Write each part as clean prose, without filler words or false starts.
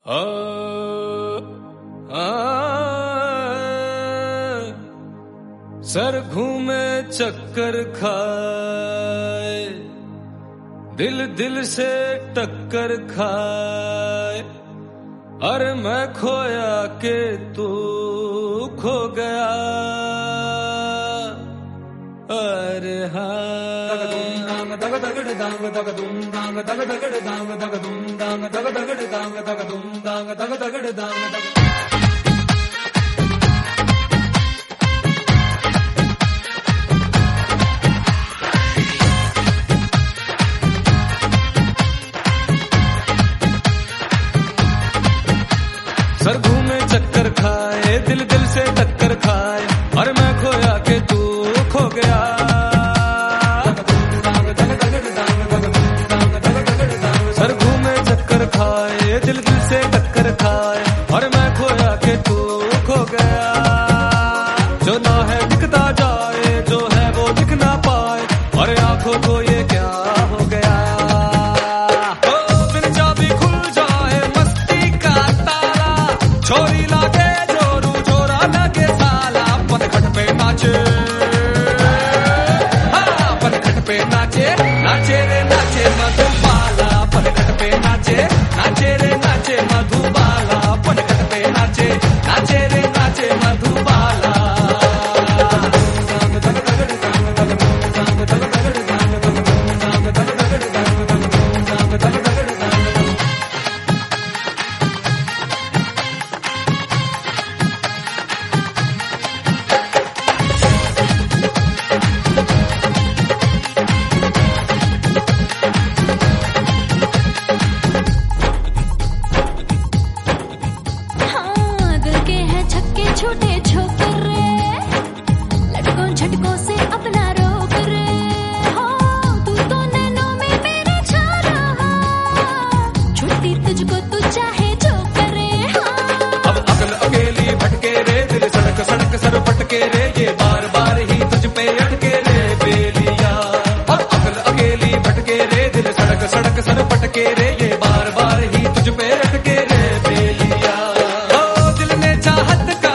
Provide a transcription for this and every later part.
आ, आ, sir घूमे चक्कर खाए, दिल दिल से टक्कर खाए। अरे मैं खोया के तू खो गया। अरे सर घूमे चक्कर खाए, दिल दिल से टक्कर खाए। और मैं खोया के तू खो गया। सर घूमे चक्कर खाए, दिल दिल से टक्कर खाए। और मैं खोया के तू खो गया। जो ना है दिखता जाए, जो है वो दिख ना पाए। और आंखों को ये क्या हो गया। छोरी लागे जोरू जोरा लगे साला, पनघट पे नाचे। हाँ पनघट पे नाचे, नाचे रे नाचे मधुबाला। पनघट पे नाचे, नाचे रे नाचे मधुबाला। पनघट पे नाचे, नाचे रे नाचे मधुबाला। छोटे छोकरे लटकों झटकों से अपना रोक रे। हो तू तो नैनों में मेरे छा रहा, छुट्टी तुझको तू चाहे जो करे। अब अकल अकेली भटके रे, दिल सड़क सड़क सर फटके रे। ये बार बार ही तुझ पे अटके रे बेलिया। अब अकल अकेली भटके रे, दिल सड़क सड़क सर फटके रे। ये बार बार ही तुझ पे अटके रे बेलिया। दिल ने चाहत का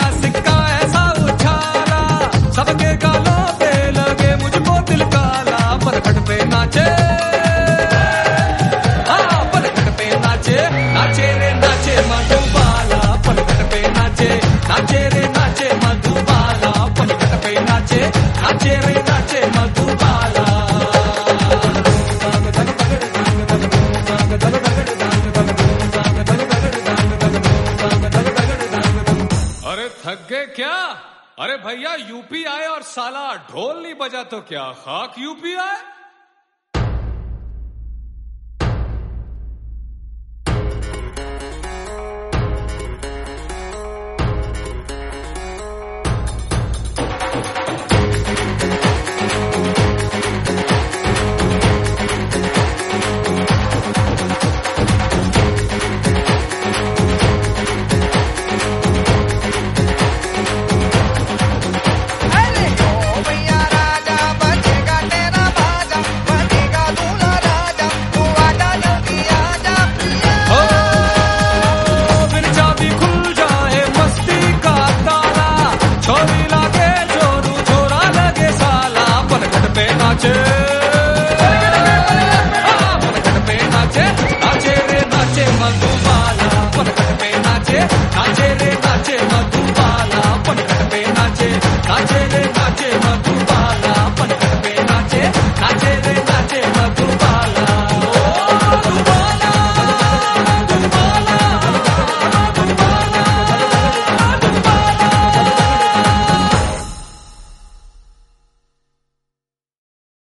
सबके गालों पे लगे, मुझको दिल काला। पनघट पे नाचे, हाँ पनघट पे नाचे, नाचे रे नाचे मधुबाला। पनघट पे नाचे, नाचे रे नाचे मधुबाला। पनघट पे नाचे, नाचे रे नाचे मधुबाला। अरे थक गए क्या? अरे भैया यूपी आए और साला ढोल नहीं बजा तो क्या खाक यूपी आए।